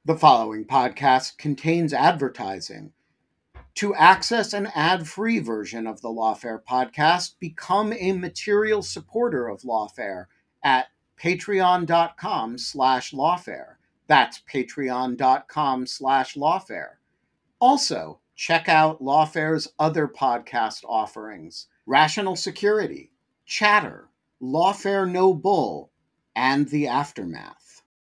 The following podcast contains advertising. To access an ad-free version of the Lawfare podcast, become a material supporter of Lawfare at patreon.com/lawfare. That's patreon.com/lawfare. Also, check out Lawfare's other podcast offerings: Rational Security, Chatter, Lawfare No Bull, and The Aftermath.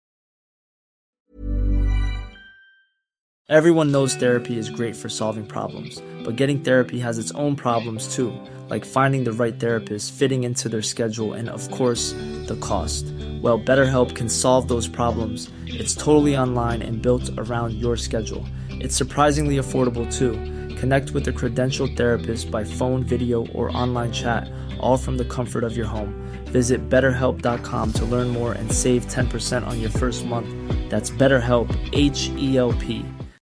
Everyone knows therapy is great for solving problems, but getting therapy has its own problems too, like finding the right therapist, fitting into their schedule, and of course, the cost. Well, BetterHelp can solve those problems. It's totally online and built around your schedule. It's surprisingly affordable too. Connect with a credentialed therapist by phone, video, or online chat, all from the comfort of your home. Visit BetterHelp.com to learn more and save 10% on your first month. That's BetterHelp, H-E-L-P.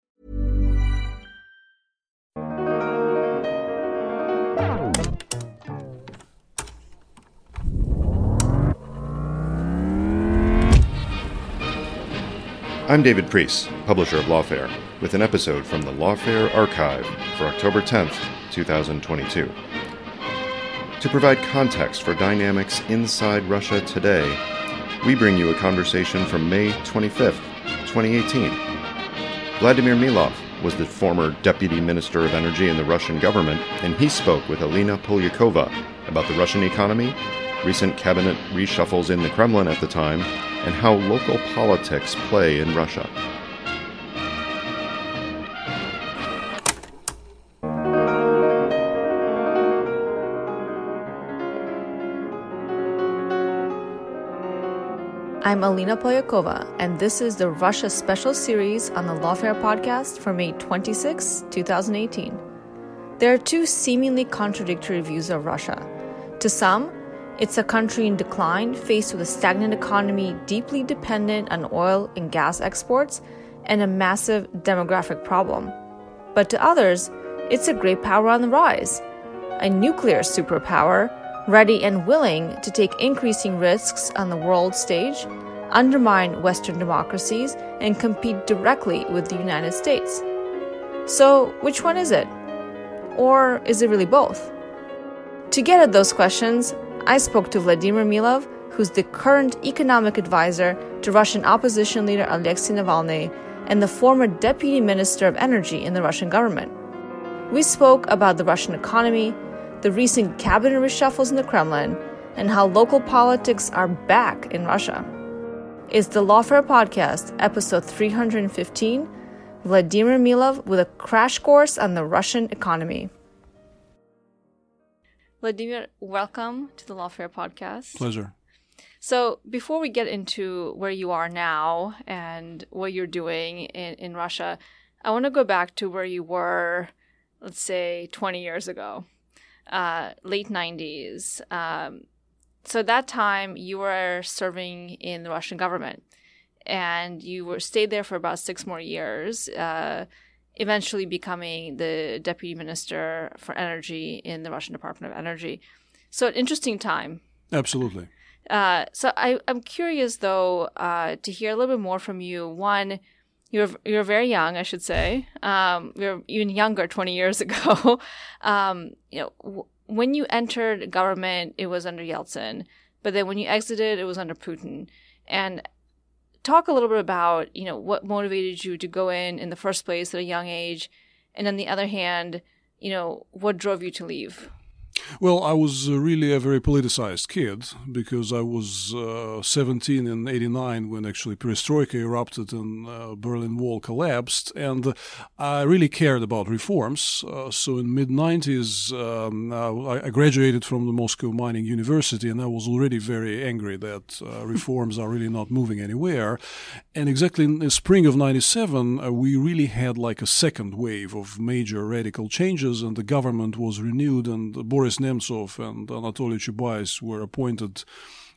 I'm David Priest, publisher of Lawfare, with an episode from the Lawfare Archive for October 10th, 2022. To provide context for dynamics inside Russia today, we bring you a conversation from May 25th, 2018. Vladimir Milov was the former Deputy Minister of Energy in the Russian government, and he spoke with Alina Polyakova about the Russian economy, recent cabinet reshuffles in the Kremlin at the time, and how local politics play in Russia. I'm Alina Polyakova, and this is the Russia Special Series on the Lawfare podcast for May 26, 2018. There are two seemingly contradictory views of Russia. To some, it's a country in decline, faced with a stagnant economy deeply dependent on oil and gas exports, and a massive demographic problem. But to others, it's a great power on the rise, a nuclear superpower, ready and willing to take increasing risks on the world stage, undermine Western democracies, and compete directly with the United States. So, which one is it? Or is it really both? To get at those questions, I spoke to Vladimir Milov, who's the current economic advisor to Russian opposition leader Alexei Navalny and the former Deputy Minister of Energy in the Russian government. We spoke about the Russian economy, the recent cabinet reshuffles in the Kremlin, and how local politics are back in Russia. It's the Lawfare Podcast, episode 315, Vladimir Milov with a crash course on the Russian economy. Vladimir, welcome to the Lawfare Podcast. Pleasure. So before we get into where you are now and what you're doing in Russia, I want to go back to where you were, let's say, 20 years ago, late 90s. So at that time, you were serving in the Russian government, and you stayed there for about 6 more years, eventually becoming the Deputy Minister for Energy in the Russian Department of Energy. So an interesting time. Absolutely. So I'm curious, though, to hear a little bit more from you. One, you're very young, I should say. You're even younger 20 years ago. When you entered government, it was under Yeltsin. But then when you exited, it was under Putin. And talk a little bit about, what motivated you to go in the first place at a young age. And on the other hand, what drove you to leave? Well, I was really a very politicized kid because I was 17 in '89 when actually perestroika erupted and Berlin Wall collapsed, and I really cared about reforms. So in mid-90s, I graduated from the Moscow Mining University, and I was already very angry that reforms are really not moving anywhere. And exactly in the spring of '97, we really had like a second wave of major radical changes, and the government was renewed, and Boris Nemtsov and Anatoly Chubais were appointed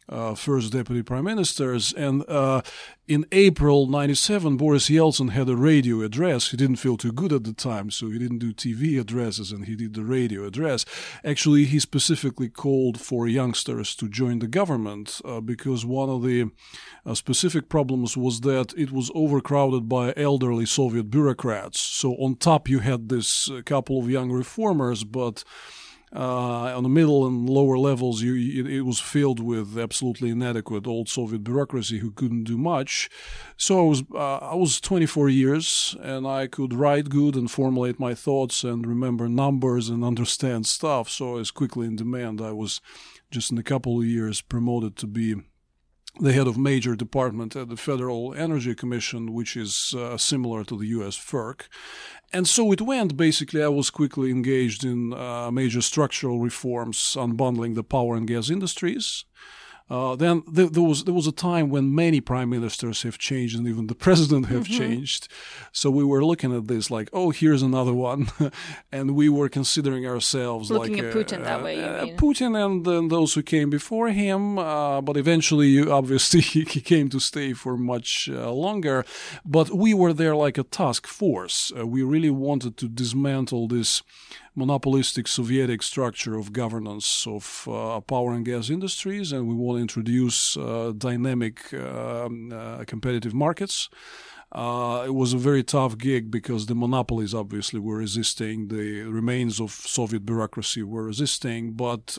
first deputy prime ministers. And in April 97, Boris Yeltsin had a radio address. He didn't feel too good at the time, so he didn't do TV addresses, and he did the radio address. Actually, he specifically called for youngsters to join the government because one of the specific problems was that it was overcrowded by elderly Soviet bureaucrats. So on top you had this couple of young reformers, but on the middle and lower levels, it was filled with absolutely inadequate old Soviet bureaucracy who couldn't do much. So I was 24 years, and I could write good and formulate my thoughts and remember numbers and understand stuff. So I was quickly in demand. I was just in a couple of years promoted to be the head of major department at the Federal Energy Commission, which is similar to the U.S. FERC. And so it went. Basically, I was quickly engaged in major structural reforms, unbundling the power and gas industries. Then there was a time when many prime ministers have changed and even the president have changed. So we were looking at this like, oh, here's another one. And we were considering ourselves looking at Putin that way, you mean? Putin and those who came before him. But eventually, obviously, he came to stay for much longer. But we were there like a task force. We really wanted to dismantle this monopolistic Soviet structure of governance of power and gas industries, and we want to introduce dynamic competitive markets. It was a very tough gig because the monopolies obviously were resisting, the remains of Soviet bureaucracy were resisting, but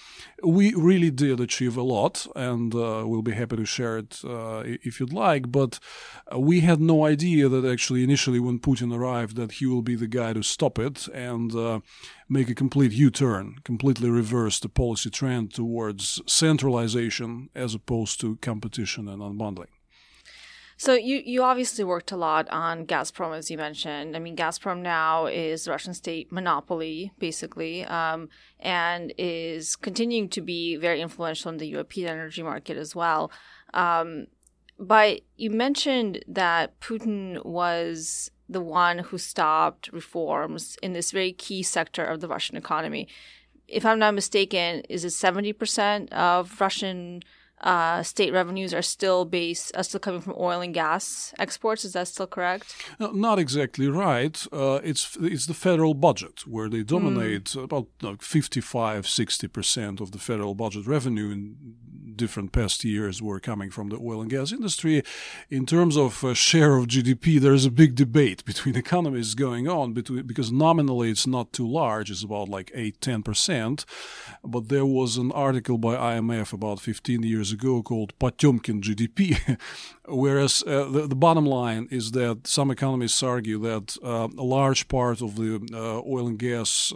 we really did achieve a lot, and we'll be happy to share it if you'd like. But we had no idea that actually initially when Putin arrived that he will be the guy to stop it and make a complete U-turn, completely reverse the policy trend towards centralization as opposed to competition and unbundling. So you obviously worked a lot on Gazprom, as you mentioned. I mean, Gazprom now is the Russian state monopoly, basically, and is continuing to be very influential in the European energy market as well. But you mentioned that Putin was the one who stopped reforms in this very key sector of the Russian economy. If I'm not mistaken, is it 70% of Russian state revenues are still coming from oil and gas exports? Is that still correct? No, not exactly right. It's the federal budget where they dominate about 55-60% of the federal budget revenue in different past years were coming from the oil and gas industry. In terms of share of GDP, there is a big debate between economists going on because nominally it's not too large. It's about like 8-10%. But there was an article by IMF about 15 years ago called Potemkin GDP, whereas the bottom line is that some economists argue that a large part of the oil and gas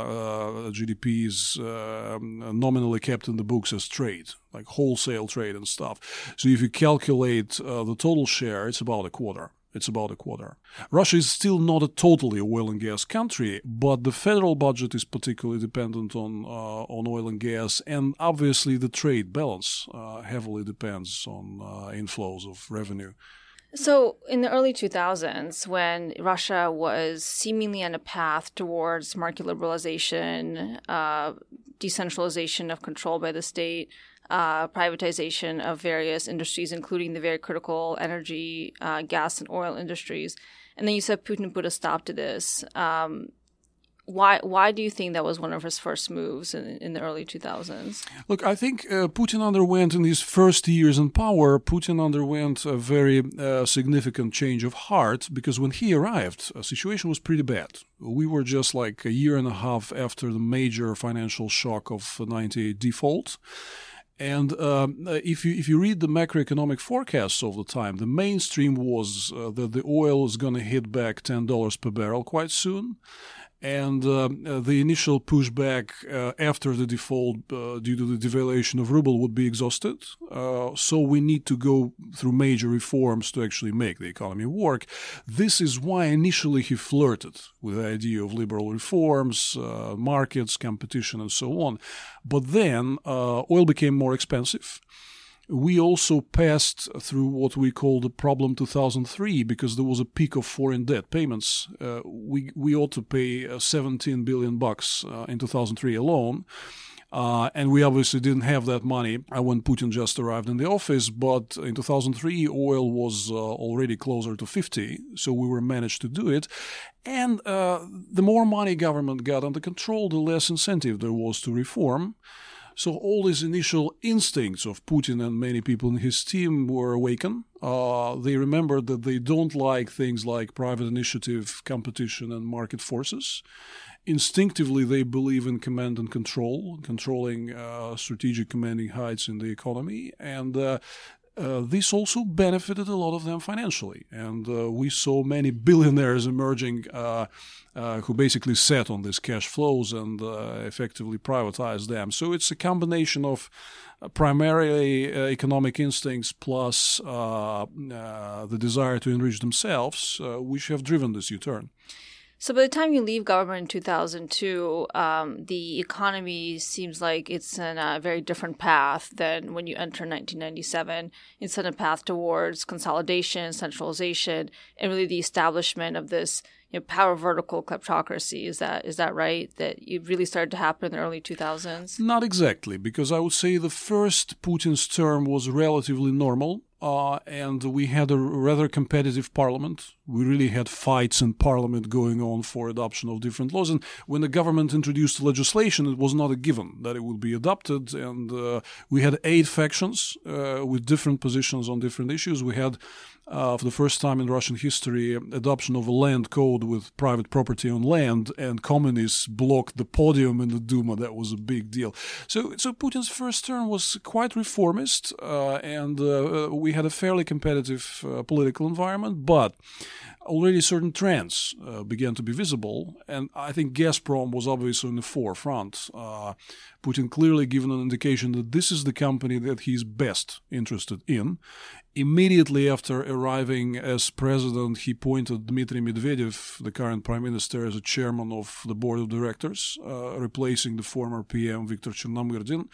GDP is nominally kept in the books as trade, like wholesale trade and stuff. So if you calculate the total share, it's about a quarter. Russia is still not a totally oil and gas country, but the federal budget is particularly dependent on oil and gas, and obviously the trade balance heavily depends on inflows of revenue. So in the early 2000s, when Russia was seemingly on a path towards market liberalization, decentralization of control by the state, privatization of various industries, including the very critical energy, gas and oil industries. And then you said Putin put a stop to this. Why do you think that was one of his first moves in the early 2000s? Look, I think Putin underwent in his first years in power, a very significant change of heart, because when he arrived, the situation was pretty bad. We were just like a year and a half after the major financial shock of the 98 default. And if you read the macroeconomic forecasts of the time, the mainstream was that the oil is going to hit back $10 per barrel quite soon. And the initial pushback after the default due to the devaluation of ruble would be exhausted. So we need to go through major reforms to actually make the economy work. This is why initially he flirted with the idea of liberal reforms, markets, competition, and so on. But then oil became more expensive. We also passed through what we call the problem 2003 because there was a peak of foreign debt payments. We ought to pay $17 billion in 2003 alone. And we obviously didn't have that money when Putin just arrived in the office. But in 2003, oil was already closer to 50, so we were managed to do it. And the more money government got under control, the less incentive there was to reform. So all these initial instincts of Putin and many people in his team were awakened. They remembered that they don't like things like private initiative, competition, and market forces. Instinctively, they believe in command and control, controlling strategic commanding heights in the economy. And this also benefited a lot of them financially. And we saw many billionaires emerging who basically sat on these cash flows and effectively privatized them. So it's a combination of primarily economic instincts plus the desire to enrich themselves, which have driven this U-turn. So by the time you leave government in 2002, the economy seems like it's in a very different path than when you enter 1997. It's on a path towards consolidation, centralization, and really the establishment of this power vertical kleptocracy. Is that right? That it really started to happen in the early 2000s? Not exactly, because I would say the first Putin's term was relatively normal. And we had a rather competitive parliament. We really had fights in parliament going on for adoption of different laws. And when the government introduced legislation, it was not a given that it would be adopted. And we had 8 factions with different positions on different issues. We had, for the first time in Russian history, adoption of a land code with private property on land, and communists blocked the podium in the Duma. That was a big deal. So Putin's first term was quite reformist, and we had a fairly competitive political environment, but already certain trends began to be visible, and I think Gazprom was obviously in the forefront. Putin clearly given an indication that this is the company that he's best interested in. Immediately after arriving as president, he appointed Dmitry Medvedev, the current prime minister, as a chairman of the board of directors, replacing the former PM Viktor Chernomyrdin.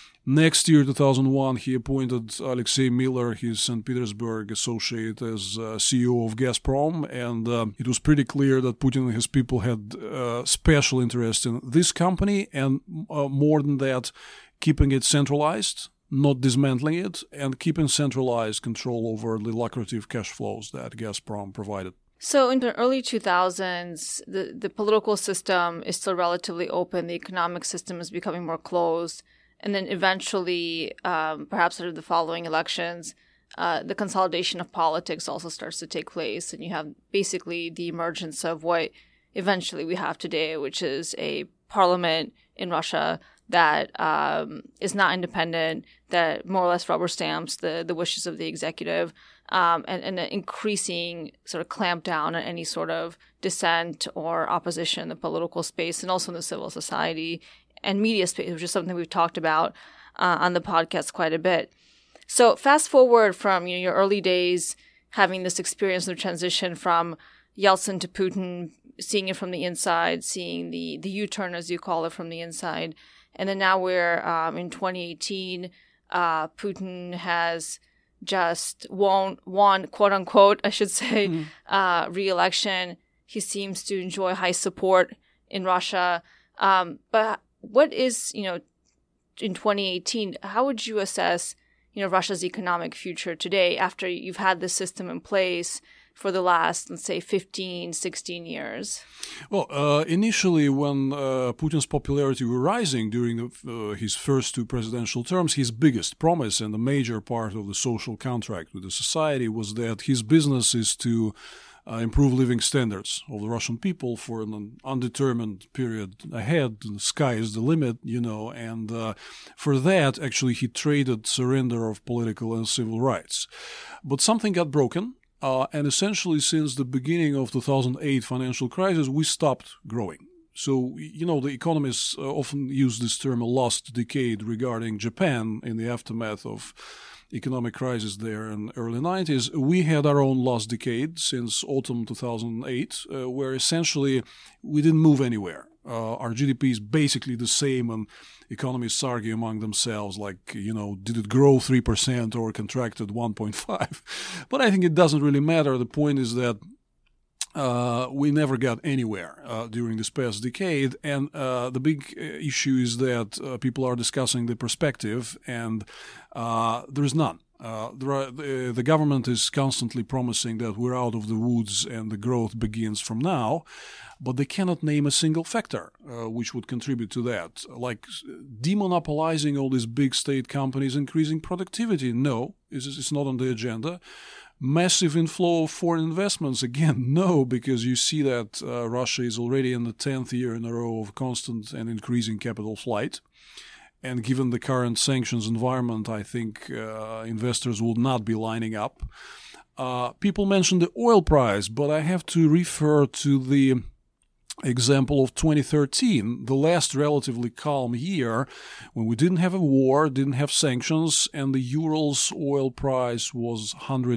Next year, 2001, he appointed Alexei Miller, his St. Petersburg associate, as CEO of Gazprom, and it was pretty clear that Putin and his people had special interest in this company, and more than that, keeping it centralized, not dismantling it, and keeping centralized control over the lucrative cash flows that Gazprom provided. So in the early 2000s, the political system is still relatively open. The economic system is becoming more closed. And then eventually, perhaps after the following elections, the consolidation of politics also starts to take place. And you have basically the emergence of what eventually we have today, which is a parliament in Russia that is not independent, that more or less rubber stamps the wishes of the executive, and an increasing sort of clamp down on any sort of dissent or opposition in the political space and also in the civil society and media space, which is something we've talked about on the podcast quite a bit. So fast forward from your early days, having this experience of transition from Yeltsin to Putin, seeing it from the inside, seeing the U-turn, as you call it, from the inside. And then now we're in 2018. Putin has just won, quote unquote, I should say, re-election. He seems to enjoy high support in Russia. But what is, in 2018, how would you assess, Russia's economic future today after you've had this system in place for the last, let's say, 15, 16 years? Well, initially when Putin's popularity was rising during his first 2 presidential terms, his biggest promise and a major part of the social contract with the society was that his business is to improve living standards of the Russian people for an undetermined period ahead. The sky is the limit, and for that, actually, he traded surrender of political and civil rights. But something got broken, and essentially since the beginning of 2008 financial crisis, we stopped growing. So, the economists often use this term a lost decade regarding Japan in the aftermath of economic crisis there in the early 90s. We had our own lost decade since autumn 2008, where essentially we didn't move anywhere. Our GDP is basically the same, and economists argue among themselves, like, did it grow 3% or contracted 1.5%? But I think it doesn't really matter. The point is that we never got anywhere during this past decade. And the big issue is that people are discussing the perspective, and there is none. The government is constantly promising that we're out of the woods and the growth begins from now, but they cannot name a single factor which would contribute to that, like demonopolizing all these big state companies, increasing productivity. No, it's not on the agenda. Massive inflow of foreign investments, again, no, because you see that Russia is already in the 10th year in a row of constant and increasing capital flight. And given the current sanctions environment, I think investors will not be lining up. People mentioned the oil price, but I have to refer to the example of 2013, the last relatively calm year when we didn't have a war, didn't have sanctions, and the Urals oil price was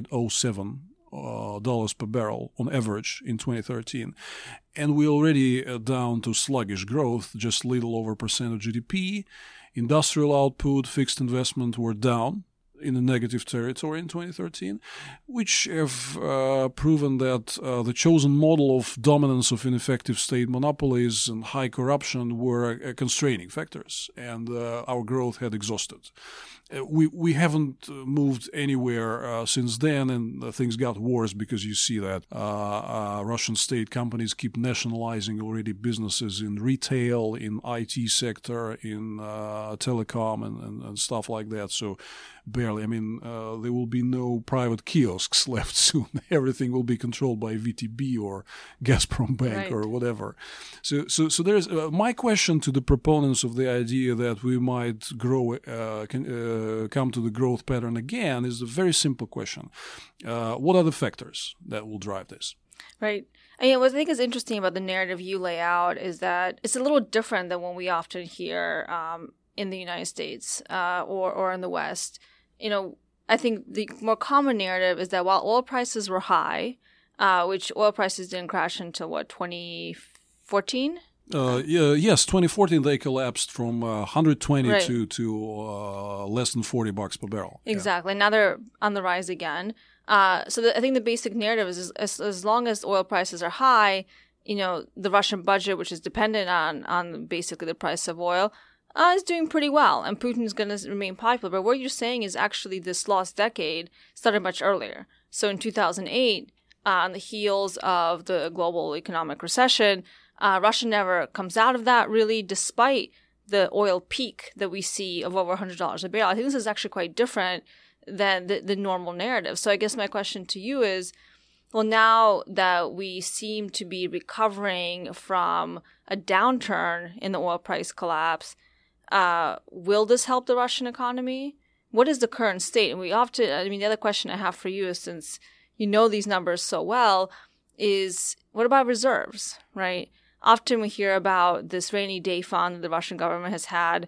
$107 per barrel on average in 2013. And we're already down to sluggish growth, just little over percent of GDP. Industrial output, fixed investment were down in the negative territory in 2013, which have proven that the chosen model of dominance of ineffective state monopolies and high corruption were constraining factors, and our growth had exhausted. We haven't moved anywhere since then, and things got worse because you see that Russian state companies keep nationalizing already businesses in retail, in IT sector, in telecom, and stuff like that. So barely. I mean, there will be no private kiosks left soon. Everything will be controlled by VTB or Gazprom Bank or whatever. So there's my question to the proponents of the idea that we might grow, come to the growth pattern again is a very simple question. What are the factors that will drive this? Right. And what I think is interesting about the narrative you lay out is that it's a little different than what we often hear in the United States or in the West. I think the more common narrative is that while oil prices were high, which oil prices didn't crash until 2014? Yes, 2014 they collapsed from 120 to less than $40 per barrel. Exactly. Yeah. Now they're on the rise again. I think the basic narrative is as long as oil prices are high, the Russian budget, which is dependent on basically the price of oil, is doing pretty well, and Putin is going to remain popular. But what you're saying is actually this lost decade started much earlier. So in 2008, on the heels of the global economic recession, Russia never comes out of that really, despite the oil peak that we see of over $100 a barrel. I think this is actually quite different than the normal narrative. So I guess my question to you is, well, now that we seem to be recovering from a downturn in the oil price collapse, will this help the Russian economy? What is the current state? And the other question I have for you is, since you know these numbers so well, is what about reserves, right? Often we hear about this rainy day fund that the Russian government has had,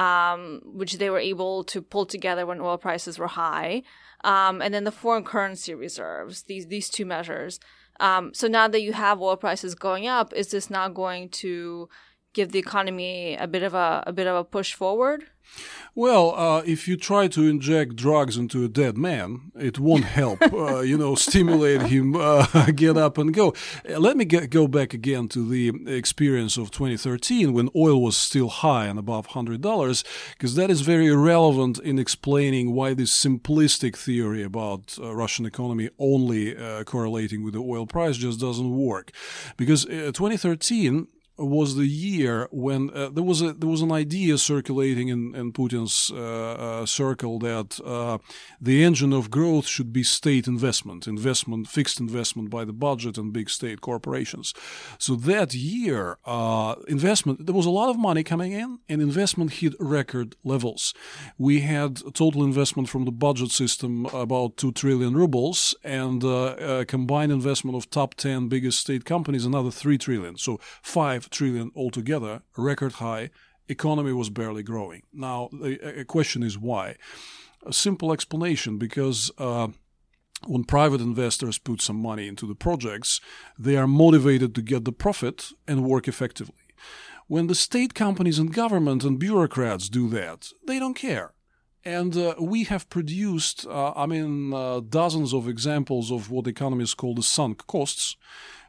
which they were able to pull together when oil prices were high, and then the foreign currency reserves, these two measures. So now that you have oil prices going up, is this now going to give the economy a bit of a push forward? Well, if you try to inject drugs into a dead man, it won't help, stimulate him, get up and go. Let me go back again to the experience of 2013 when oil was still high and above $100, because that is very relevant in explaining why this simplistic theory about Russian economy only correlating with the oil price just doesn't work. Because 2013 was the year when there was an idea circulating in Putin's circle that the engine of growth should be state investment, fixed investment by the budget and big state corporations. So that year, investment, there was a lot of money coming in, and investment hit record levels. We had total investment from the budget system about 2 trillion rubles, and combined investment of top 10 biggest state companies another 3 trillion. So 5 trillion altogether, record high. Economy was barely growing. Now, the question is why? A simple explanation, because when private investors put some money into the projects, they are motivated to get the profit and work effectively. When the state companies and government and bureaucrats do that, they don't care. And we have produced, dozens of examples of what economists call the sunk costs,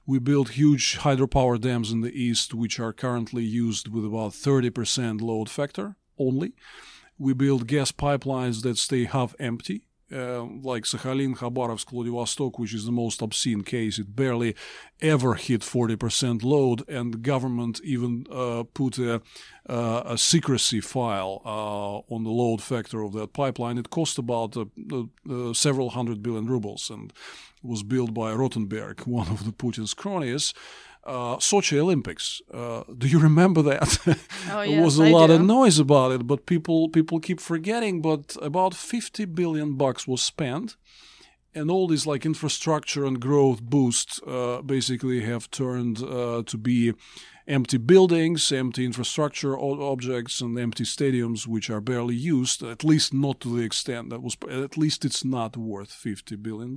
We built huge hydropower dams in the east, which are currently used with about 30% load factor only. We build gas pipelines that stay half empty, like Sakhalin, Khabarovsk, Vladivostok, which is the most obscene case. It barely ever hit 40% load, and the government even put a secrecy file on the load factor of that pipeline. It cost about several 100 billion rubles and was built by Rotenberg, one of the Putin's cronies. Sochi Olympics. Do you remember that? Oh, yes, there was a lot of noise about it, but people keep forgetting. But about $50 billion was spent, and all these like infrastructure and growth boosts basically have turned to be empty buildings, empty infrastructure objects, and empty stadiums which are barely used, at least not to the extent that was, at least it's not worth $50 billion.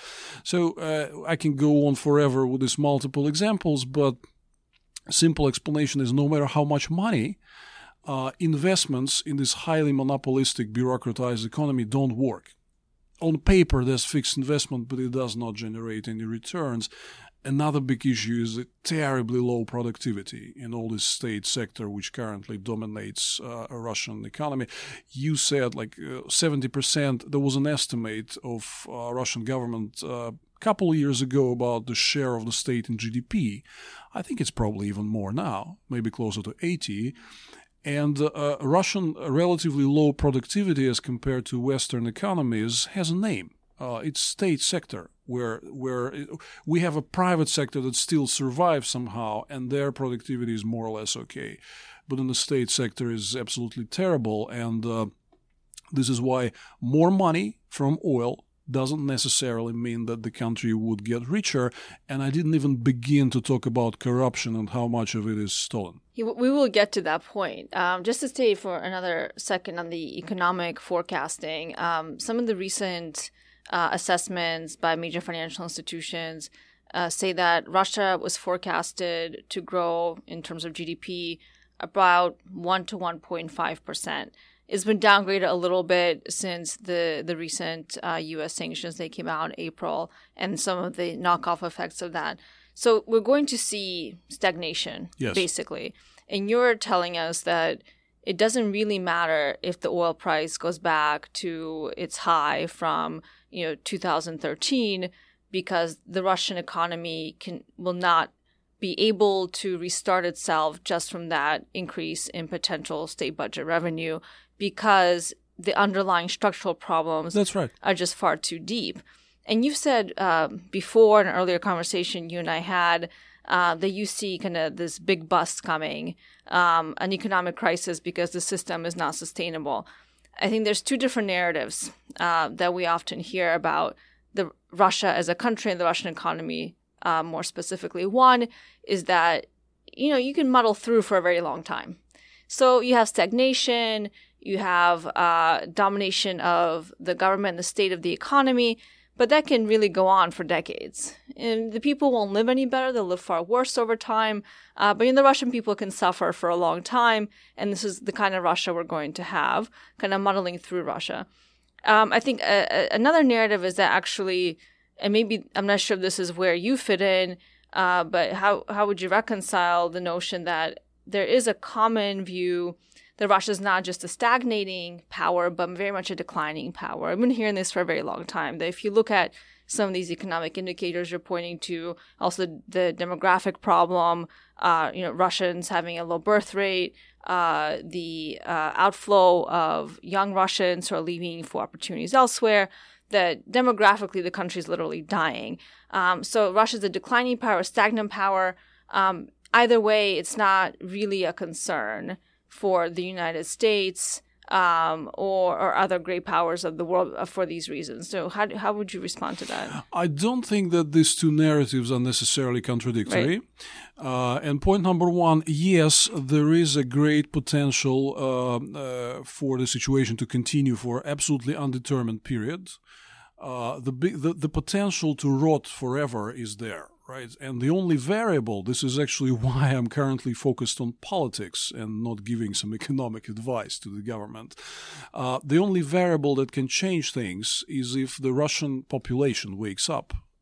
So I can go on forever with these multiple examples, but simple explanation is no matter how much money, investments in this highly monopolistic, bureaucratized economy don't work. On paper, there's fixed investment, but it does not generate any returns. Another big issue is a terribly low productivity in all this state sector, which currently dominates a Russian economy. You said like 70%. There was an estimate of Russian government a couple of years ago about the share of the state in GDP. I think it's probably even more now, maybe closer to 80%. And Russian relatively low productivity as compared to Western economies has a name. It's state sector, where we have a private sector that still survives somehow, and their productivity is more or less okay. But in the state sector is absolutely terrible, and this is why more money from oil doesn't necessarily mean that the country would get richer. And I didn't even begin to talk about corruption and how much of it is stolen. We will get to that point. Just to stay for another second on the economic forecasting, some of the recent assessments by major financial institutions say that Russia was forecasted to grow in terms of GDP about 1 to 1.5%. It's been downgraded a little bit since the recent U.S. sanctions that came out in April and some of the knockoff effects of that. So we're going to see stagnation, yes, basically. And you're telling us that it doesn't really matter if the oil price goes back to its high from 2013, because the Russian economy will not be able to restart itself just from that increase in potential state budget revenue, because the underlying structural problems are just far too deep. And you've said before in an earlier conversation you and I had that you see kind of this big bust coming, an economic crisis because the system is not sustainable. I think there's two different narratives that we often hear about the Russia as a country and the Russian economy more specifically. One is that, you can muddle through for a very long time. So you have stagnation, you have domination of the government and the state of the economy, but that can really go on for decades. And the people won't live any better. They'll live far worse over time. But the Russian people can suffer for a long time. And this is the kind of Russia we're going to have, kind of muddling through Russia. I think another narrative is that actually, and maybe I'm not sure if this is where you fit in, but how would you reconcile the notion that there is a common view that Russia is not just a stagnating power, but very much a declining power? I've been hearing this for a very long time, that if you look at some of these economic indicators you're pointing to, also the demographic problem, Russians having a low birth rate, the outflow of young Russians who are leaving for opportunities elsewhere, that demographically the country is literally dying. So Russia's a declining power, a stagnant power. Either way, it's not really a concern for the United States or other great powers of the world for these reasons. So how would you respond to that? I don't think that these two narratives are necessarily contradictory. Right. And point number one, yes, there is a great potential for the situation to continue for absolutely undetermined period. The potential to rot forever is there. Right. And the only variable, this is actually why I'm currently focused on politics and not giving some economic advice to the government. The only variable that can change things is if the Russian population wakes up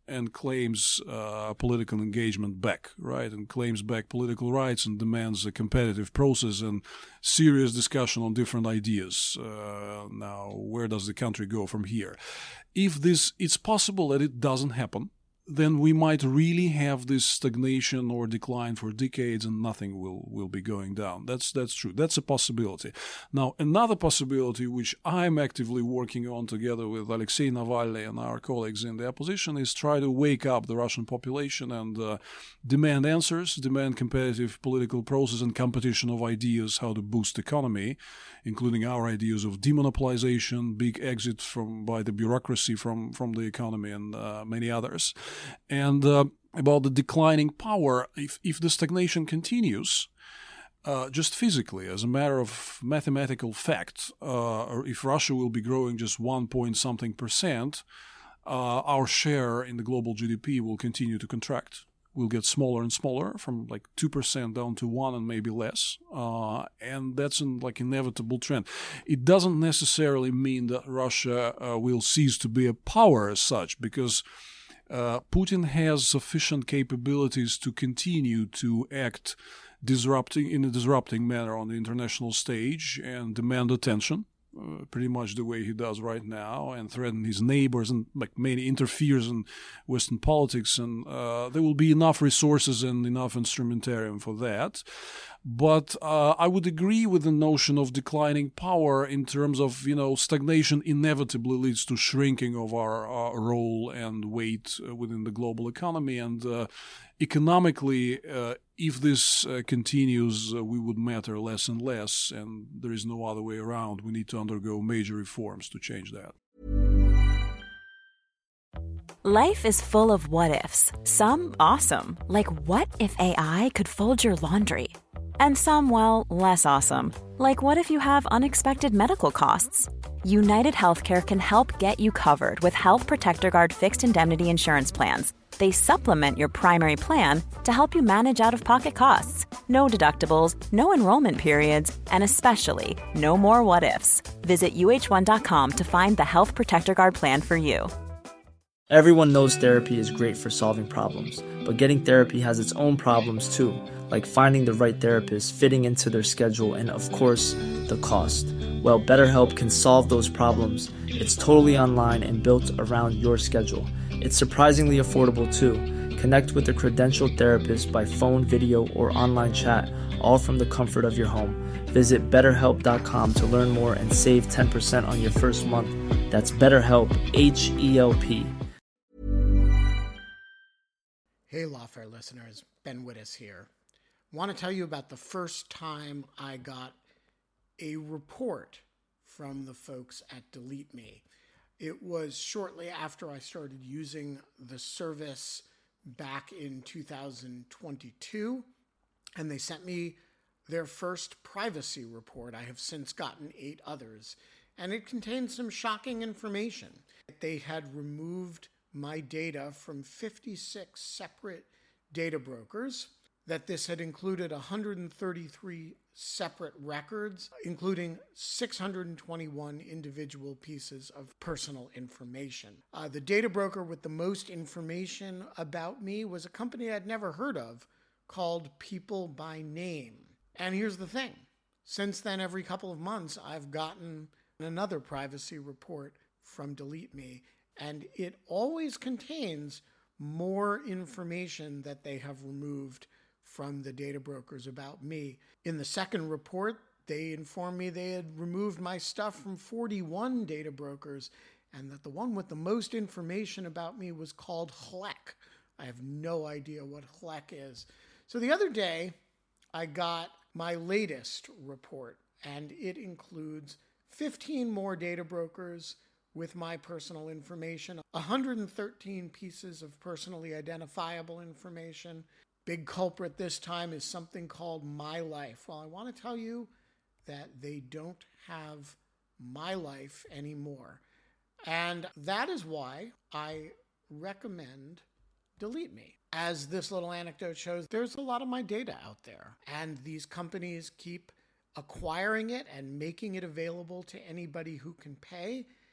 and claims political engagement back, right? And claims back political rights and demands a competitive process and serious discussion on different ideas. Now, where does the country go from here? If it's possible that it doesn't happen, then we might really have this stagnation or decline for decades and nothing will be going down. That's true. That's a possibility. Now, another possibility which I'm actively working on together with Alexei Navalny and our colleagues in the opposition is try to wake up the Russian population and demand answers, demand competitive political process and competition of ideas how to boost economy, including our ideas of demonopolization, big exit by the bureaucracy from the economy and many others. And about the declining power, if the stagnation continues, just physically, as a matter of mathematical fact, or if Russia will be growing just 1-point-something%, our share in the global GDP will continue to contract. Will get smaller and smaller, from like 2% down to 1% and maybe less. And that's an inevitable trend. It doesn't necessarily mean that Russia will cease to be a power as such, because Putin has sufficient capabilities to continue to act in a disrupting manner on the international stage and demand attention, pretty much the way he does right now, and threaten his neighbors and mainly interferes in Western politics. And there will be enough resources and enough instrumentarium for that. But I would agree with the notion of declining power in terms of, stagnation inevitably leads to shrinking of our role and weight within the global economy. And economically, if this continues, we would matter less and less, and there is no other way around. We need to undergo major reforms to change that. Life is full of what-ifs. Some awesome, like what if AI could fold your laundry? And some, well, less awesome, like what if you have unexpected medical costs? United Healthcare can help get you covered with Health Protector Guard fixed indemnity insurance plans. They supplement your primary plan to help you manage out-of-pocket costs. No deductibles, no enrollment periods, and especially no more what-ifs. Visit uh1.com to find the Health Protector Guard plan for you. Everyone knows therapy is great for solving problems, but getting therapy has its own problems too, like finding the right therapist, fitting into their schedule, and of course, the cost. Well, BetterHelp can solve those problems. It's totally online and built around your schedule. It's surprisingly affordable too. Connect with a credentialed therapist by phone, video, or online chat, all from the comfort of your home. Visit BetterHelp.com to learn more and save 10% on your first month. That's BetterHelp, H-E-L-P. Hey, Lawfare listeners, Ben Wittes here. Want to tell you about the first time I got a report from the folks at Delete Me. It was shortly after I started using the service back in 2022, and they sent me their first privacy report. I have since gotten 8 others, and it contained some shocking information. They had removed my data from 56 separate data brokers, that this had included 133 separate records, including 621 individual pieces of personal information. The data broker with the most information about me was a company I'd never heard of called People by Name. And here's the thing. Since then, every couple of months, I've gotten another privacy report from Delete Me, and it always contains more information that they have removed from the data brokers about me. In the second report, they informed me they had removed my stuff from 41 data brokers, and that the one with the most information about me was called Hlek. I have no idea what Hlek is. So the other day, I got my latest report, and it includes 15 more data brokers with my personal information, 113 pieces of personally identifiable information. Big culprit this time is something called My Life. Well, I want to tell you that they don't have My Life anymore. And that is why I recommend Delete Me. As this little anecdote shows, there's a lot of my data out there, and these companies keep acquiring it and making it available to anybody who can pay.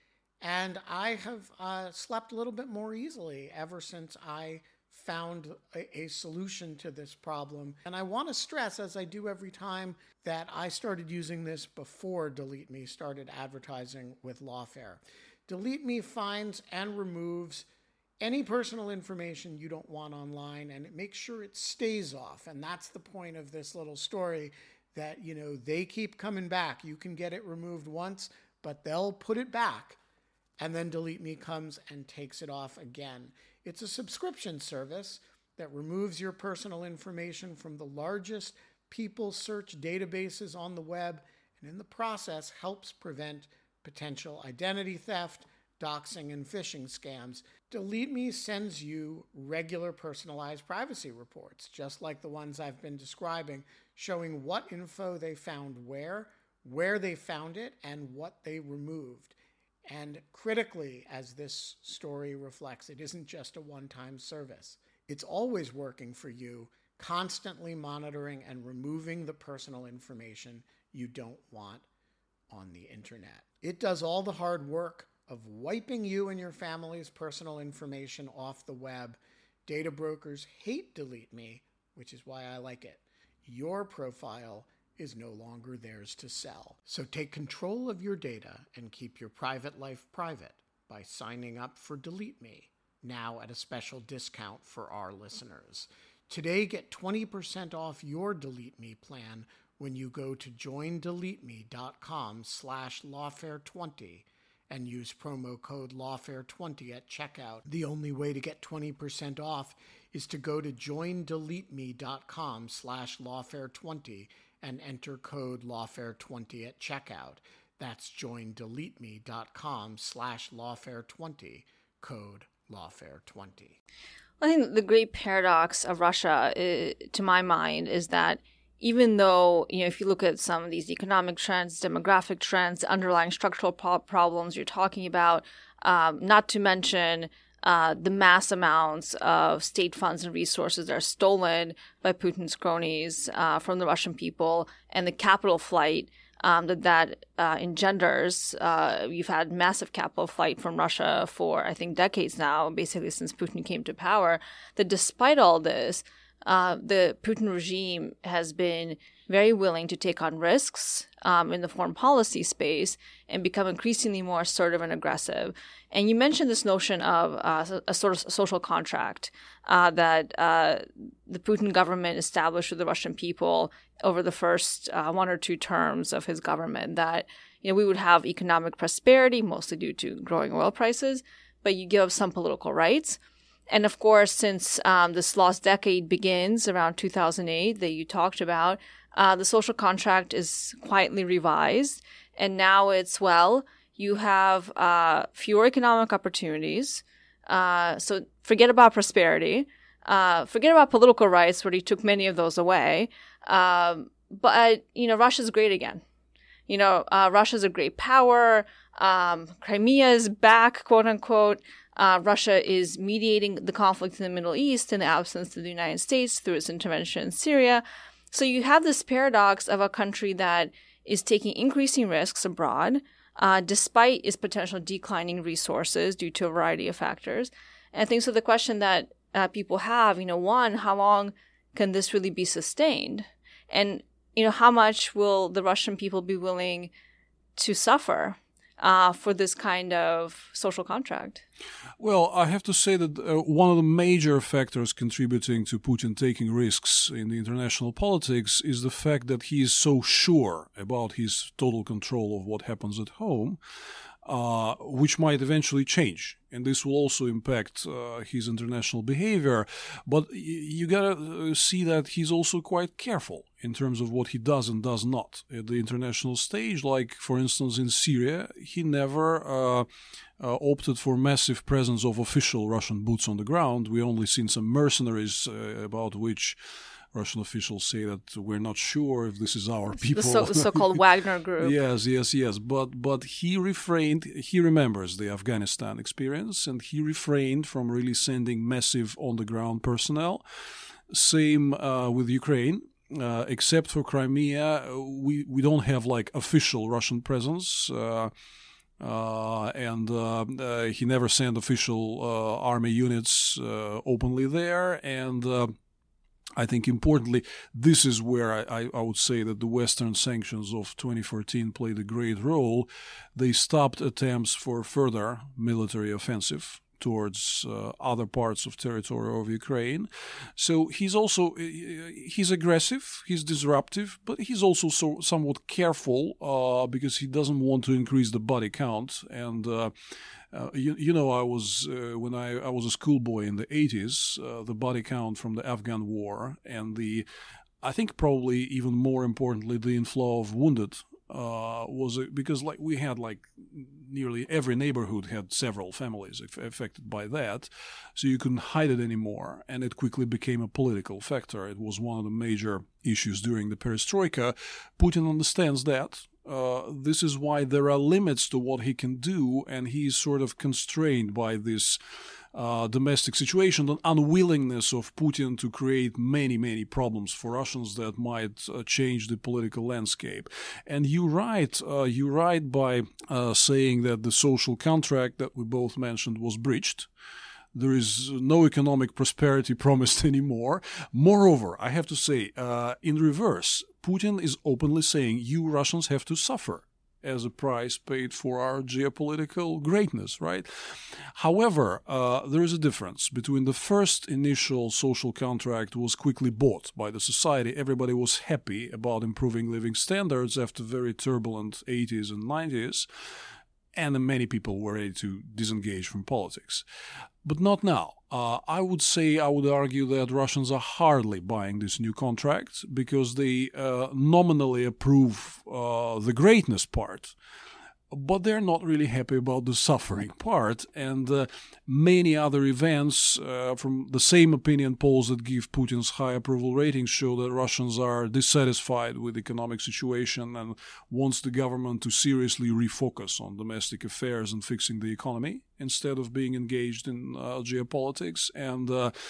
And I have slept a little bit more easily ever since I found a solution to this problem. And I want to stress, as I do every time, that I started using this before Delete Me started advertising with Lawfare. Delete Me finds and removes any personal information you don't want online, and it makes sure it stays off. And that's the point of this little story, that, you know, they keep coming back. You can get it removed once, but they'll put it back. And then Delete Me comes and takes it off again. It's a subscription service that removes your personal information from the largest people search databases on the web, and in the process helps prevent potential identity theft, doxing, and phishing scams. Delete Me sends you regular personalized privacy reports, just like the ones I've been describing, showing what info they found where they found it, and what they removed. And critically, as this story reflects, it isn't just a one-time service. It's always working for you, constantly monitoring and removing the personal information you don't want on the internet. It does all the hard work of wiping you and your family's personal information off the web. Data brokers hate Delete Me, which is why I like it. Your profile is no longer theirs to sell. So take control of your data and keep your private life private by signing up for Delete Me, now at a special discount for our listeners. Today, get 20% off your Delete Me plan when you go to joindeleteme.com/lawfare20 and use promo code lawfare20 at checkout. The only way to get 20% off is to go to joindeleteme.com/lawfare20 and enter code lawfare20 at checkout. That's joindeleteme.com/lawfare20, code lawfare20. I think the great paradox of Russia, to my mind, is that even though, if you look at some of these economic trends, demographic trends, underlying structural problems you're talking about, not to mention the mass amounts of state funds and resources that are stolen by Putin's cronies from the Russian people, and the capital flight that engenders. You've had massive capital flight from Russia for, I think, decades now, basically since Putin came to power, that despite all this, the Putin regime has been very willing to take on risks in the foreign policy space and become increasingly more assertive and aggressive. And you mentioned this notion of a sort of social contract that the Putin government established with the Russian people over the first 1 or 2 terms of his government, that we would have economic prosperity, mostly due to growing oil prices, but you give up some political rights. And of course, since this lost decade begins around 2008 that you talked about, the social contract is quietly revised. And now it's, you have fewer economic opportunities. So forget about prosperity. Forget about political rights, where he took many of those away. But Russia's great again. Russia's a great power. Crimea is back, quote unquote. Russia is mediating the conflict in the Middle East in the absence of the United States through its intervention in Syria. So you have this paradox of a country that is taking increasing risks abroad, despite its potential declining resources due to a variety of factors. And I think so the question that people have, one, how long can this really be sustained? And, how much will the Russian people be willing to suffer for this kind of social contract? Well, I have to say that one of the major factors contributing to Putin taking risks in the international politics is the fact that he is so sure about his total control of what happens at home, which might eventually change. And this will also impact his international behavior. But you gotta see that he's also quite careful in terms of what he does and does not at the international stage. Like, for instance, in Syria, he never opted for massive presence of official Russian boots on the ground. We only seen some mercenaries about which Russian officials say that we're not sure if this is our people. The so-called Wagner group. Yes. But he refrained. He remembers the Afghanistan experience, and he refrained from really sending massive on-the-ground personnel. Same with Ukraine. Except for Crimea, we don't have like official Russian presence. and he never sent official army units openly there. And I think importantly, this is where I would say that the Western sanctions of 2014 played a great role. They stopped attempts for further military offensive towards other parts of territory of Ukraine. So he's aggressive, he's disruptive, but he's also somewhat careful because he doesn't want to increase the body count. And I was when I was a schoolboy in the 80s, the body count from the Afghan war and I think probably even more importantly, the inflow of wounded was because we had nearly every neighborhood had several families affected by that, so you couldn't hide it anymore, and it quickly became a political factor. It was one of the major issues during the perestroika. Putin understands that. This is why there are limits to what he can do, and he's sort of constrained by this domestic situation, the unwillingness of Putin to create many, many problems for Russians that might change the political landscape. And you're right by saying that the social contract that we both mentioned was breached. There is no economic prosperity promised anymore. Moreover, I have to say, in reverse, Putin is openly saying you Russians have to suffer as a price paid for our geopolitical greatness, right? However, there is a difference between the first initial social contract was quickly bought by the society. Everybody was happy about improving living standards after very turbulent 80s and 90s, and many people were ready to disengage from politics. But not now. I would argue that Russians are hardly buying this new contract because they nominally approve the greatness part, but they're not really happy about the suffering part. And many other events from the same opinion polls that give Putin's high approval ratings show that Russians are dissatisfied with the economic situation and wants the government to seriously refocus on domestic affairs and fixing the economy instead of being engaged in geopolitics. And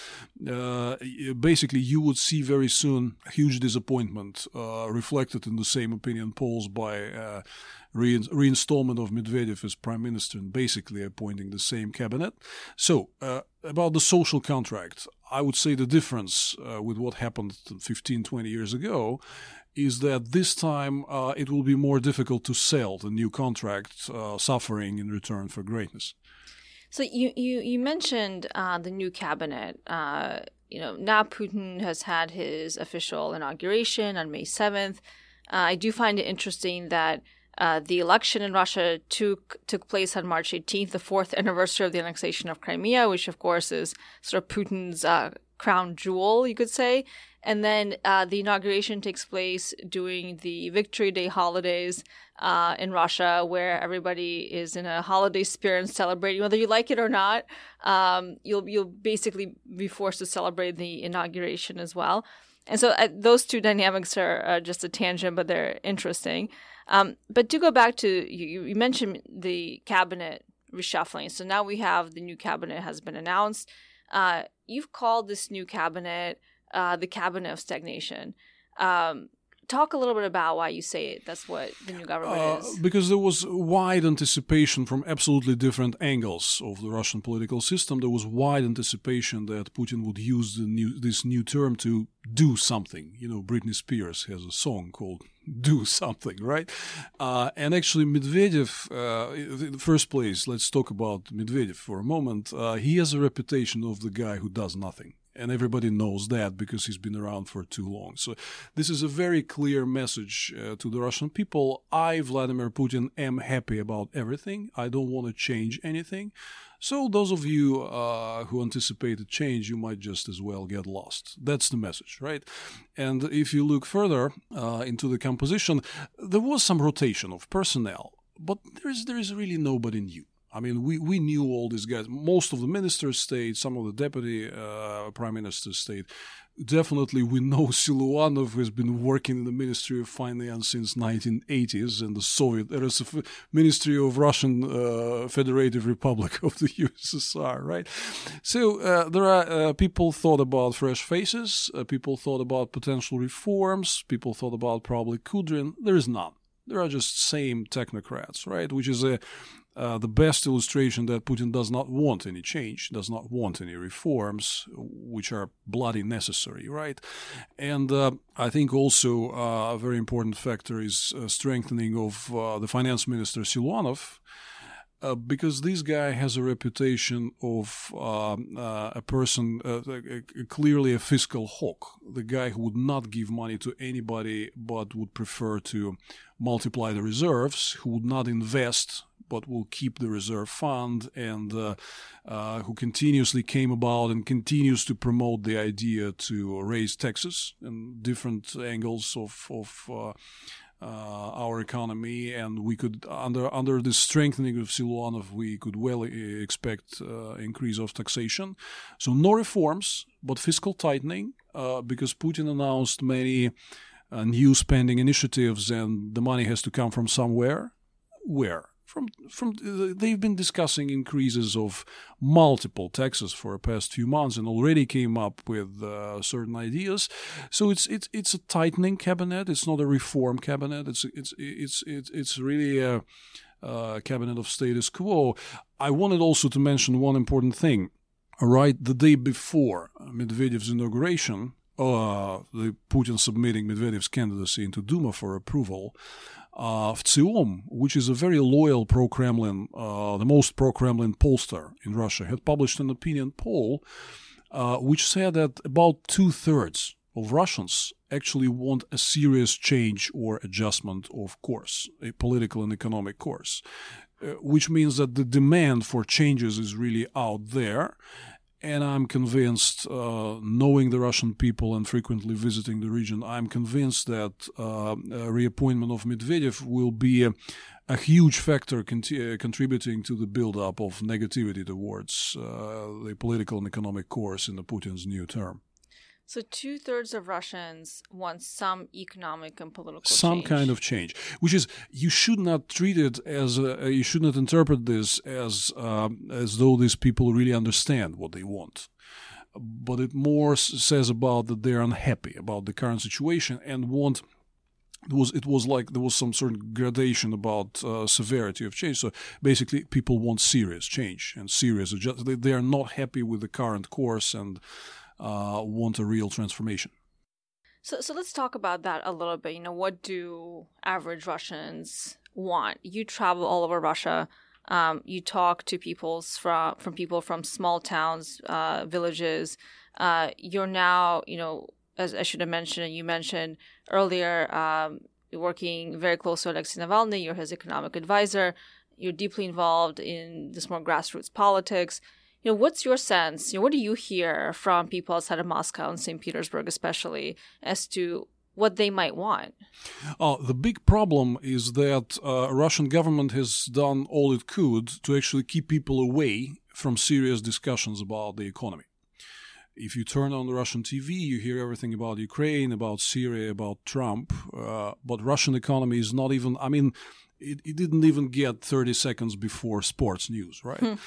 basically you would see very soon huge disappointment reflected in the same opinion polls by reinstallment of Medvedev as prime minister and basically appointing the same cabinet. So about the social contract, I would say the difference with what happened 15, 20 years ago is that this time it will be more difficult to sell the new contract, suffering in return for greatness. So you mentioned the new cabinet. Now Putin has had his official inauguration on May 7th. I do find it interesting that the election in Russia took place on March 18th, the 4th anniversary of the annexation of Crimea, which of course is sort of Putin's crown jewel, you could say. And then the inauguration takes place during the Victory Day holidays in Russia, where everybody is in a holiday spirit and celebrating, whether you like it or not. You'll basically be forced to celebrate the inauguration as well. And so those two dynamics are just a tangent, but they're interesting. But to go back to, you mentioned the cabinet reshuffling. So now we have the new cabinet has been announced. You've called this new cabinet the cabinet of stagnation. Talk a little bit about why you say that's what the new government is. Because there was wide anticipation from absolutely different angles of the Russian political system. There was wide anticipation that Putin would use this new term to do something. Britney Spears has a song called "Do Something," right? And actually, Medvedev, in the first place, let's talk about Medvedev for a moment. He has a reputation of the guy who does nothing. And everybody knows that because he's been around for too long. So this is a very clear message to the Russian people. I, Vladimir Putin, am happy about everything. I don't want to change anything. So those of you who anticipated change, you might just as well get lost. That's the message, right? And if you look further into the composition, there was some rotation of personnel, but there is really nobody new. I mean, we knew all these guys. Most of the ministers stayed. Some of the deputy prime ministers stayed. Definitely, we know Siluanov has been working in the Ministry of Finance since 1980s and the Soviet era, Ministry of Russian Federative Republic of the USSR, right? So there are people thought about fresh faces. People thought about potential reforms. People thought about probably Kudrin. There is none. There are just same technocrats, right? Which is a the best illustration that Putin does not want any change, does not want any reforms, which are bloody necessary, right? And I think also a very important factor is strengthening of the finance minister Siluanov, because this guy has a reputation of a person, clearly a fiscal hawk, the guy who would not give money to anybody but would prefer to multiply the reserves, who would not invest but will keep the reserve fund, and who continuously came about and continues to promote the idea to raise taxes in different angles of our economy, and we could under the strengthening of Siluanov, we could well expect increase of taxation. So no reforms, but fiscal tightening, because Putin announced many new spending initiatives, and the money has to come from somewhere. Where? They've been discussing increases of multiple taxes for the past few months and already came up with certain ideas. So it's a tightening cabinet. It's not a reform cabinet. It's really a cabinet of status quo. I wanted also to mention one important thing. Right, the day before Medvedev's inauguration, the Putin submitting Medvedev's candidacy into Duma for approval, VTSIOM, which is a very loyal pro-Kremlin, the most pro-Kremlin pollster in Russia, had published an opinion poll which said that about 2/3 of Russians actually want a serious change or adjustment of course, a political and economic course, which means that the demand for changes is really out there. And I'm convinced, knowing the Russian people and frequently visiting the region, I'm convinced that reappointment of Medvedev will be a huge factor contributing to the build-up of negativity towards the political and economic course in the Putin's new term. So 2/3 of Russians want some economic and political some change. kind of change, which is, you should not treat it as you should not interpret this as though these people really understand what they want, but it more says about that they're unhappy about the current situation and want. It was like there was some sort of gradation about severity of change. So basically, people want serious change and serious adjustment. They are not happy with the current course and want a real transformation. So let's talk about that a little bit. What do average Russians want? You travel all over Russia. You talk to people from small towns, villages. You're now, as I should have mentioned, you mentioned earlier, you're working very close to Alexei Navalny. You're his economic advisor. You're deeply involved in this more grassroots politics. What's your sense? What do you hear from people outside of Moscow and St. Petersburg especially as to what they might want? The big problem is that Russian government has done all it could to actually keep people away from serious discussions about the economy. If you turn on the Russian TV, you hear everything about Ukraine, about Syria, about Trump, but Russian economy is not even, it didn't even get 30 seconds before sports news, right?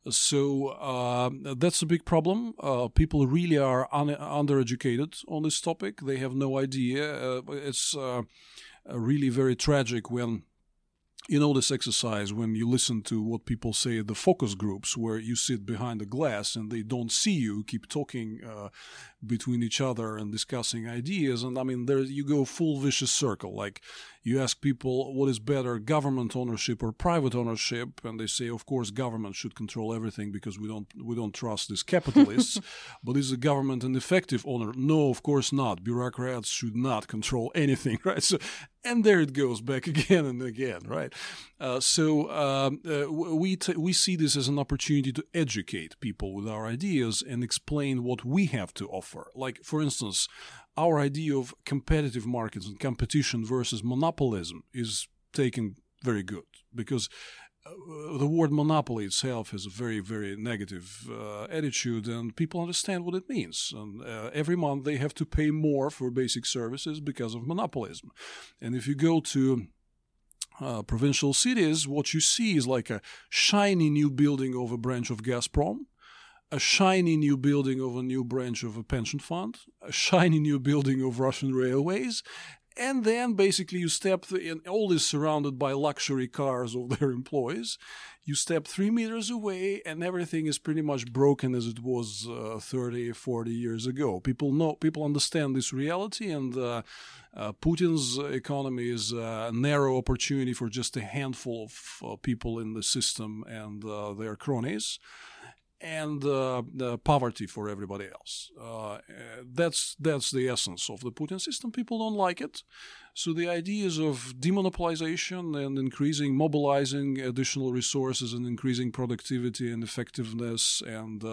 So that's a big problem. People really are undereducated on this topic. They have no idea. It's really very tragic when, this exercise, when you listen to what people say at the focus groups, where you sit behind a glass and they don't see you, keep talking between each other and discussing ideas. And there you go full vicious circle. Like, you ask people what is better, government ownership or private ownership, and they say, of course, government should control everything because we don't trust these capitalists. But is the government an effective owner? No, of course not. Bureaucrats should not control anything, right? So, and there it goes back again and again, right? We see this as an opportunity to educate people with our ideas and explain what we have to offer. Like, for instance, our idea of competitive markets and competition versus monopolism is taken very good, because the word monopoly itself has a very, very negative attitude, and people understand what it means. And every month they have to pay more for basic services because of monopolism. And if you go to provincial cities, what you see is like a shiny new building of a branch of Gazprom, a shiny new building of a new branch of a pension fund, a shiny new building of Russian railways, And then basically you step in, all this surrounded by luxury cars of their employees. You step 3 meters away and everything is pretty much broken as it was 30, 40 years ago. People understand this reality, and Putin's economy is a narrow opportunity for just a handful of people in the system and their cronies. And the poverty for everybody else. That's the essence of the Putin system. People don't like it. So the ideas of demonopolization and mobilizing additional resources and increasing productivity and effectiveness and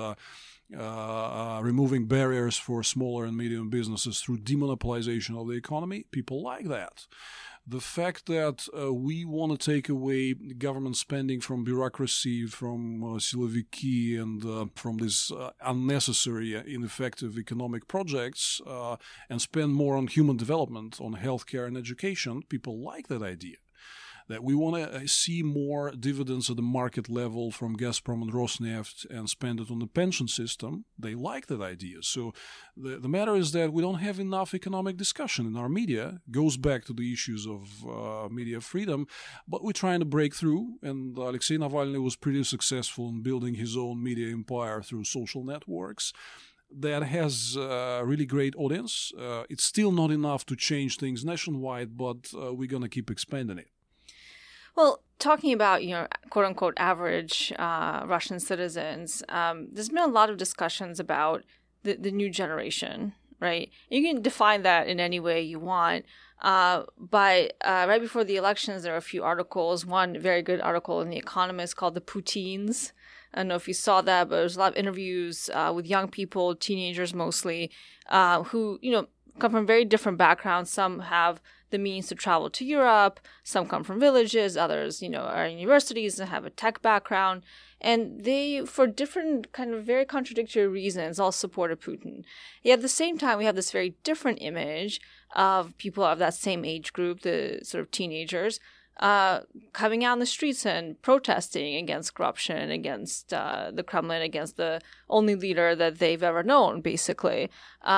removing barriers for smaller and medium businesses through demonopolization of the economy, people like that. The fact that we want to take away government spending from bureaucracy, from siloviki, and from these unnecessary, ineffective economic projects, and spend more on human development, on healthcare and education, people like that idea. That we want to see more dividends at the market level from Gazprom and Rosneft and spend it on the pension system. They like that idea. So the matter is that we don't have enough economic discussion in our media. It goes back to the issues of media freedom, but we're trying to break through. And Alexei Navalny was pretty successful in building his own media empire through social networks. That has a really great audience. It's still not enough to change things nationwide, but we're going to keep expanding it. Well, talking about, quote-unquote average Russian citizens, there's been a lot of discussions about the new generation, right? You can define that in any way you want. But right before the elections, there were a few articles. One very good article in The Economist called The Poutines. I don't know if you saw that, but there's a lot of interviews with young people, teenagers mostly, who, come from very different backgrounds. Some have the means to travel to Europe. Some come from villages. Others, are in universities and have a tech background. And they, for different kind of very contradictory reasons, all supported Putin. Yet at the same time, we have this very different image of people of that same age group, the sort of teenagers, coming out in the streets and protesting against corruption, against the Kremlin, against the only leader that they've ever known, basically.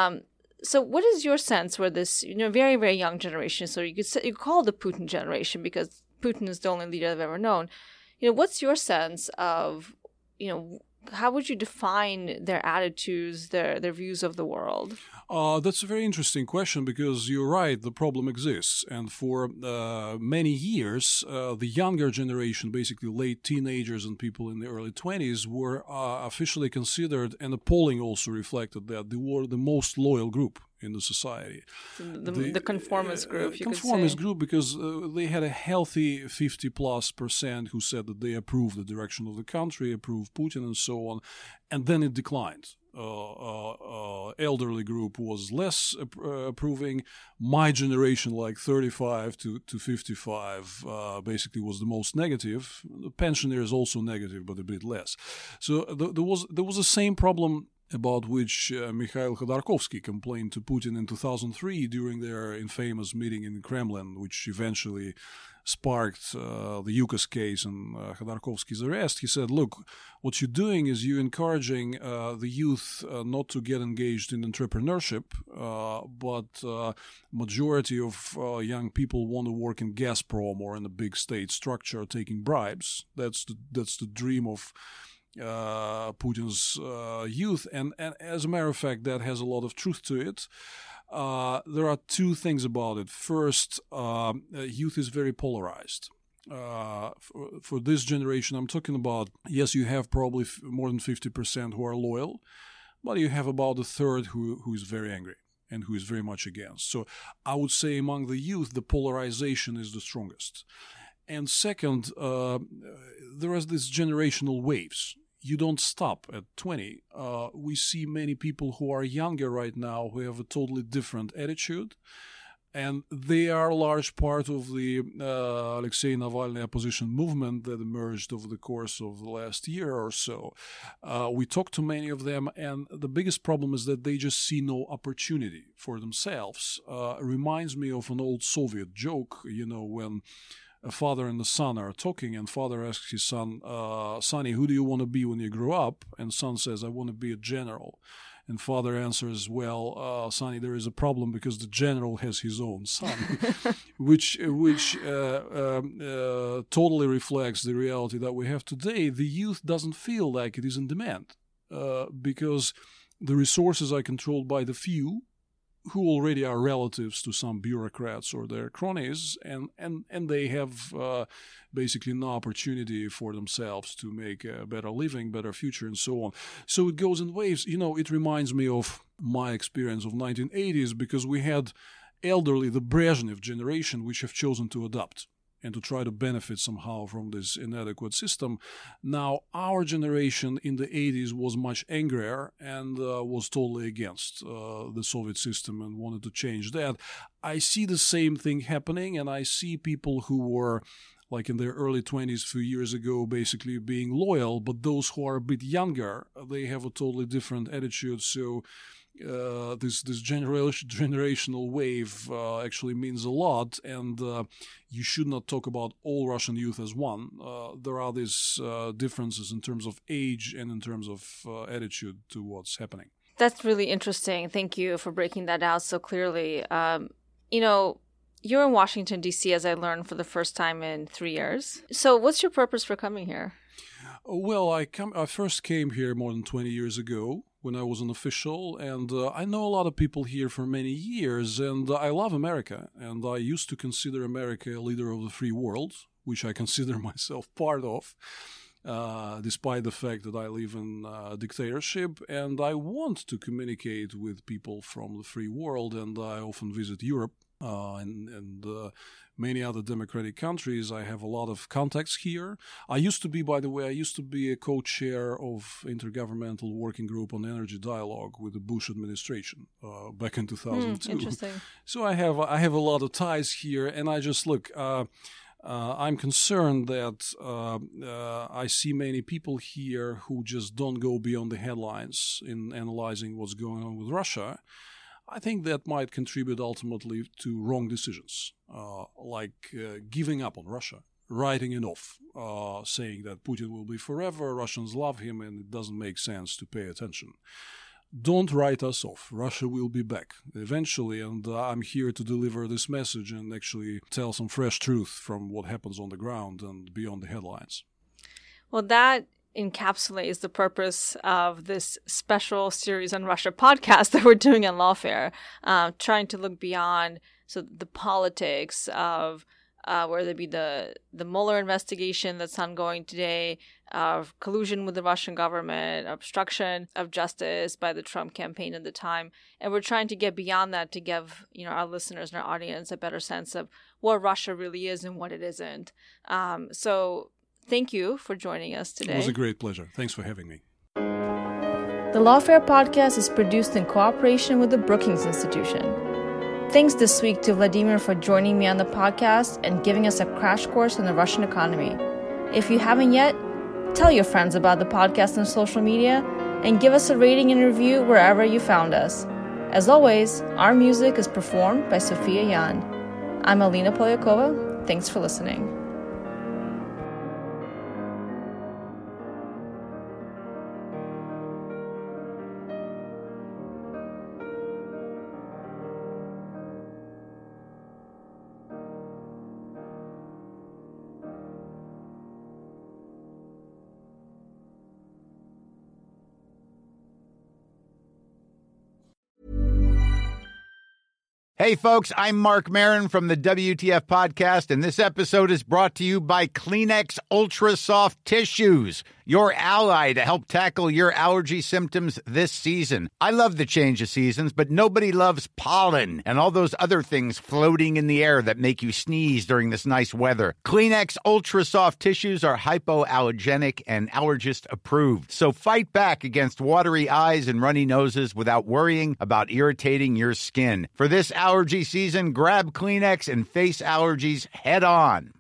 So what is your sense where this, very, very young generation, so you could call the Putin generation because Putin is the only leader they've ever known. What's your sense of, how would you define their attitudes, their views of the world? That's a very interesting question because you're right, the problem exists. And for many years, the younger generation, basically late teenagers and people in the early 20s, were officially considered, and the polling also reflected that they were the most loyal group in the society. The conformist group, you conformist could say. group, because they had a healthy 50+% who said that they approved the direction of the country, approved Putin and so on, and then it declined. Elderly group was less approving. My generation, like 35 to 55, basically was the most negative. The pensioners also negative, but a bit less. So there was the same problem about which Mikhail Khodorkovsky complained to Putin in 2003 during their infamous meeting in the Kremlin, which eventually sparked the Yukos case and Khodorkovsky's arrest. He said, look, what you're doing is you're encouraging the youth not to get engaged in entrepreneurship, but majority of young people want to work in Gazprom or in a big state structure taking bribes. That's the dream of Putin's youth, and as a matter of fact, that has a lot of truth to it. There are two things about it. First, youth is very polarized. For this generation, I'm talking about, yes, you have probably more than 50% who are loyal, but you have about a third who is very angry and who is very much against. So I would say among the youth, the polarization is the strongest. And second, there are these generational waves. You don't stop at 20. We see many people who are younger right now who have a totally different attitude. And they are a large part of the Alexei Navalny opposition movement that emerged over the course of the last year or so. We talked to many of them, and the biggest problem is that they just see no opportunity for themselves. It reminds me of an old Soviet joke, when a father and a son are talking, and father asks his son, Sonny, who do you want to be when you grow up? And son says, I want to be a general. And father answers, well, Sonny, there is a problem because the general has his own son, which totally reflects the reality that we have today. The youth doesn't feel like it is in demand because the resources are controlled by the few, who already are relatives to some bureaucrats or their cronies, and they have basically no opportunity for themselves to make a better living, better future, and so on. So it goes in waves. It reminds me of my experience of 1980s, because we had elderly, the Brezhnev generation, which have chosen to adopt and to try to benefit somehow from this inadequate system. Now, our generation in the 80s was much angrier and was totally against the Soviet system and wanted to change that. I see the same thing happening, and I see people who were like in their early 20s a few years ago basically being loyal, but those who are a bit younger, they have a totally different attitude. So this generational wave actually means a lot, and you should not talk about all Russian youth as one. There are these differences in terms of age and in terms of attitude to what's happening. That's really interesting. Thank you for breaking that out so clearly. You're in Washington, D.C., as I learned, for the first time in 3 years. So what's your purpose for coming here? Well, I first came here more than 20 years ago when I was an official, and I know a lot of people here for many years, and I love America, and I used to consider America a leader of the free world, which I consider myself part of, despite the fact that I live in a dictatorship, and I want to communicate with people from the free world, and I often visit Europe and many other democratic countries. I have a lot of contacts here. I used to be a co-chair of Intergovernmental Working Group on Energy Dialogue with the Bush administration back in 2002. Interesting. So I have a lot of ties here, and I just look. I'm concerned that I see many people here who just don't go beyond the headlines in analyzing what's going on with Russia. I think that might contribute ultimately to wrong decisions, like giving up on Russia, writing it off, saying that Putin will be forever, Russians love him, and it doesn't make sense to pay attention. Don't write us off. Russia will be back eventually, and I'm here to deliver this message and actually tell some fresh truth from what happens on the ground and beyond the headlines. Well, that encapsulates the purpose of this special series on Russia podcast that we're doing on Lawfare, trying to look beyond the politics of whether it be the Mueller investigation that's ongoing today, of collusion with the Russian government, obstruction of justice by the Trump campaign at the time. And we're trying to get beyond that to give our listeners and our audience a better sense of what Russia really is and what it isn't. So thank you for joining us today. It was a great pleasure. Thanks for having me. The Lawfare podcast is produced in cooperation with the Brookings Institution. Thanks this week to Vladimir for joining me on the podcast and giving us a crash course on the Russian economy. If you haven't yet, tell your friends about the podcast on social media and give us a rating and review wherever you found us. As always, our music is performed by Sophia Yan. I'm Alina Polyakova. Thanks for listening. Hey, folks, I'm Mark Maron from the WTF Podcast, and this episode is brought to you by Kleenex Ultra Soft Tissues, your ally to help tackle your allergy symptoms this season. I love the change of seasons, but nobody loves pollen and all those other things floating in the air that make you sneeze during this nice weather. Kleenex Ultra Soft Tissues are hypoallergenic and allergist approved, so fight back against watery eyes and runny noses without worrying about irritating your skin. For this allergy season, grab Kleenex and face allergies head on.